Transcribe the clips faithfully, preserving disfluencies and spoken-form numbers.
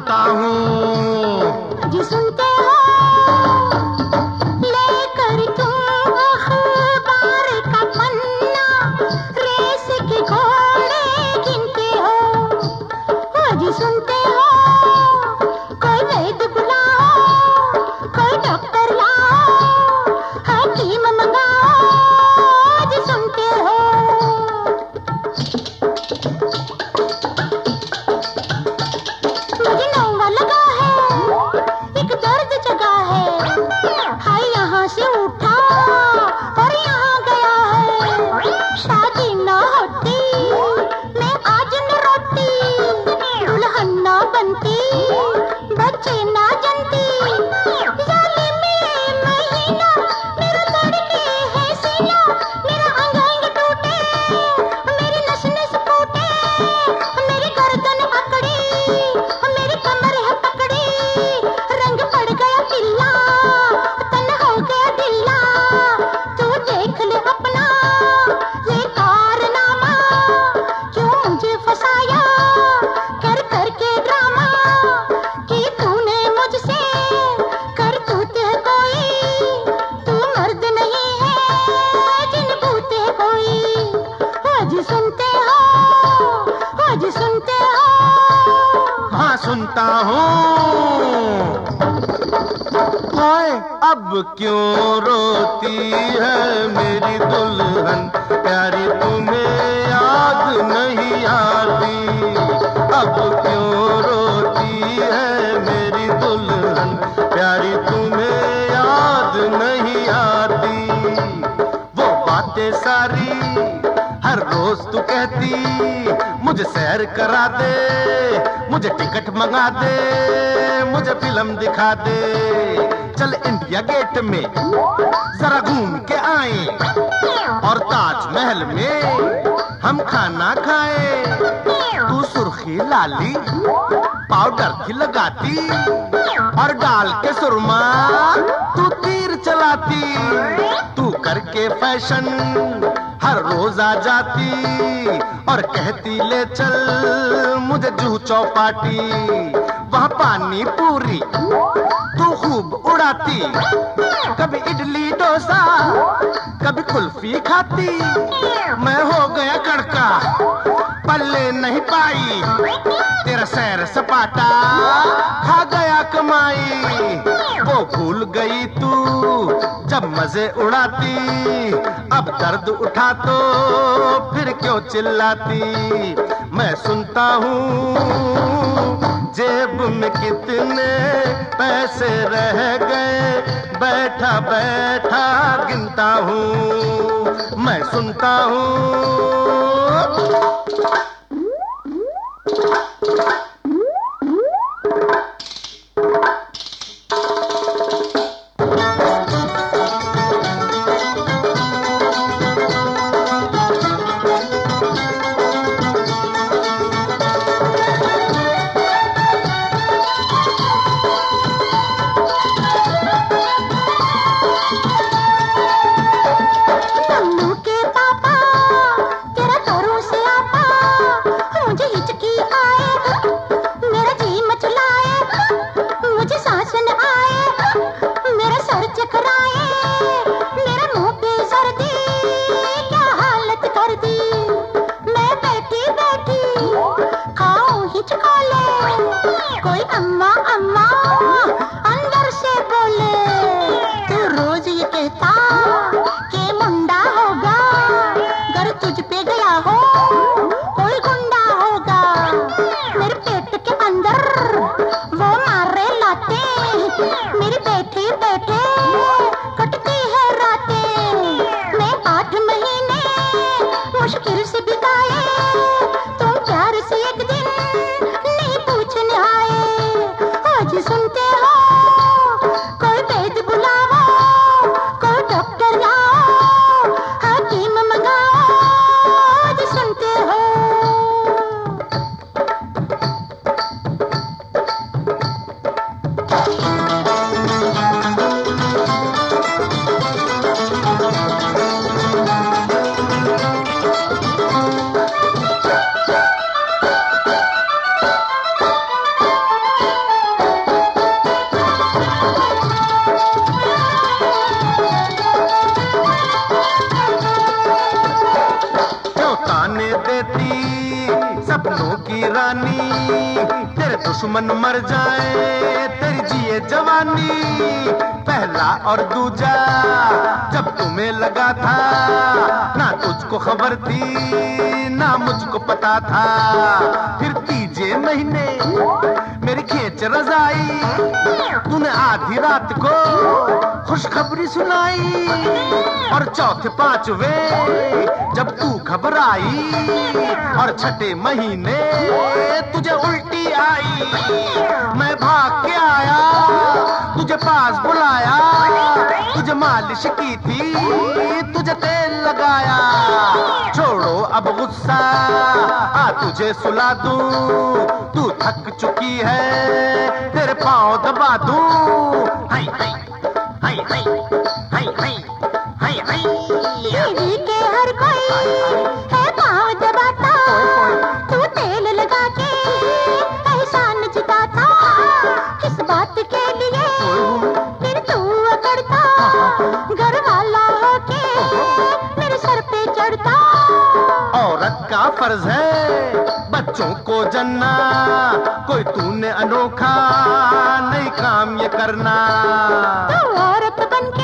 सुनाता हूँ। जी सुनते हो लेकर तुम अखबार का पन्ना, रेस के घोड़े गिनते हो। जी सुनते हो कोई वैद्य बुलाओ, कोई डॉक्टर लाओ, हकीम मंगाओ। जी सुनते हो मुझे नौवा लगा है, एक दर्द जगा है, हाय यहाँ से उठा और यहाँ गया है। शादी ना होती मैं आज न रोती, दुल्हन ना बनती बच्चे ना जनती। जालिमी महीना मेरा तड़के है सीना, मेरा अंग अंग टूटे, मेरी नस नस फूटे, मेरी गर्दन अकड़ी, मेरी कमर है पकड़ी, रंग पड़ गया पीला, तन हो गया ढीला। तू देख ले अपना ये कारनामा, क्यों मुझे फसाया कर कर के ड्रामा, कि तूने मुझसे करतूत है कोई, तू मर्द नहीं है जिन भूत है कोई। आज सुनते हो, आज सुनते हो। हाँ सुनता हूँ। हाय अब क्यों रोती है मेरी दुल्हन प्यारी, तुम्हें याद नहीं आती। अब क्यों रोती है मेरी दुल्हन प्यारी, तुम्हें याद नहीं आती। वो बातें सारी हर रोज तू कहती, मुझे सैर करा दे, मुझे टिकट मंगा दे, मुझे फिल्म दिखा दे, चल इंडिया गेट में जरा घूम के आए, और ताजमहल में हम खाना खाए। तू सुर्खी लाली पाउडर की लगाती, और डाल के सुरमा तू तीर चलाती। तू करके फैशन हर रोज आ जाती, और कहती ले चल मुझे जूह चौपाटी, वहाँ पानी पूरी तू खूब उड़ाती। कभी इडली डोसा कभी कुल्फी खाती, मैं हो गया कड़का पल्ले नहीं पाई, तेरा सैर सपाटा खा गया कमाई। वो भूल गई तू जब मजे उड़ाती, अब दर्द उठा तो फिर क्यों चिल्लाती। मैं सुनता हूँ जेब में कितने पैसे रह गए, बैठा बैठा गिनता हूँ। मैं सुनता हूँ। कोई अम्मा अम्मा अंदर से बोले, तू रोज ये कहता कि मुंडा होगा, घर तुझ पे गया हो कोई गुंडा होगा। मेरे पेट के अंदर वो मारे लाते, मेरी बैठी बैठे कटती है रातें। मैं आठ महीने मुश्किल से बिताए, तुम प्यार से एक दिन नहीं पूछने आए। आज सुनते हो कोई वैद्य बुलाओ, कोई डॉक्टर लाओ, हकीम मंगाओ। आज सुनते हो। सपनों की रानी, तेरे दुश्मन मर जाए तेरी जिए जवानी। पहला और दूजा जब तुम्हें लगा था, ना तुझको खबर थी ना मुझको पता था। फिर तीजे महीने मेरी खींच रजाई, तूने आधी रात को खुशखबरी सुनाई। और चौथे पांचवे जब तू घबराई, और छठे महीने तुझे उल्टी आई। मैं भाग के आया तुझे पास बुलाया, तुझे मालिश की थी तुझे तेल लगाया। छोड़ो अब गुस्सा आ तुझे सुला दूं, तू थक चुकी है तेरे पाँव दबा दूं। हाय हाय हाय हाय हाय हाय हाय हाय। बीवी के हर कोई है पाँव दबाता, तू तेल लगा के एहसान जताता। किस बात के लिए फिर तू अकड़ता, घर वाला होके मेरे सर पे चढ़ता। औरत का फर्ज है बच्चों को जन्ना, कोई तूने अनोखा नहीं काम ये करना। तू औरत बनके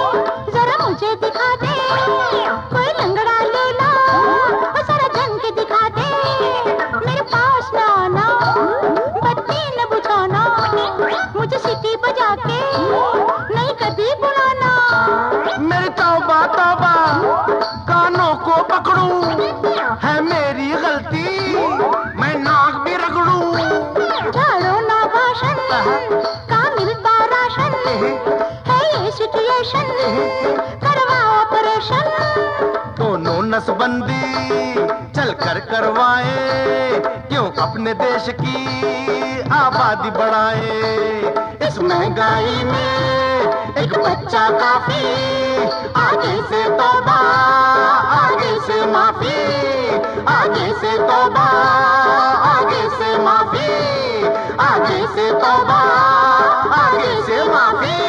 जरा मुझे दिखा दे, कोई लंगड़ा लूला वो जरा जम के दिखा दे। मेरे पास न आना, बत्ती न बुझाना, मुझे सीटी बजा के नहीं कभी बुलाना। मेरी तौबा तौबा कानों को पकड़ूं, है मेरी गलती मैं नाक भी रगड़ूं। झाड़ो ना भाषण का मिलता राशन, है ये सिचुएशन करवाओ ऑपरेशन। दोनों नसबंदी चल कर करवाए, क्यों अपने देश की आबादी बढ़ाए। इस महंगाई में एक बच्चा काफी, आगे से तौबा आगे से माफी, आगे से तौबा आगे से माफी, आगे से तौबा आगे से माफी।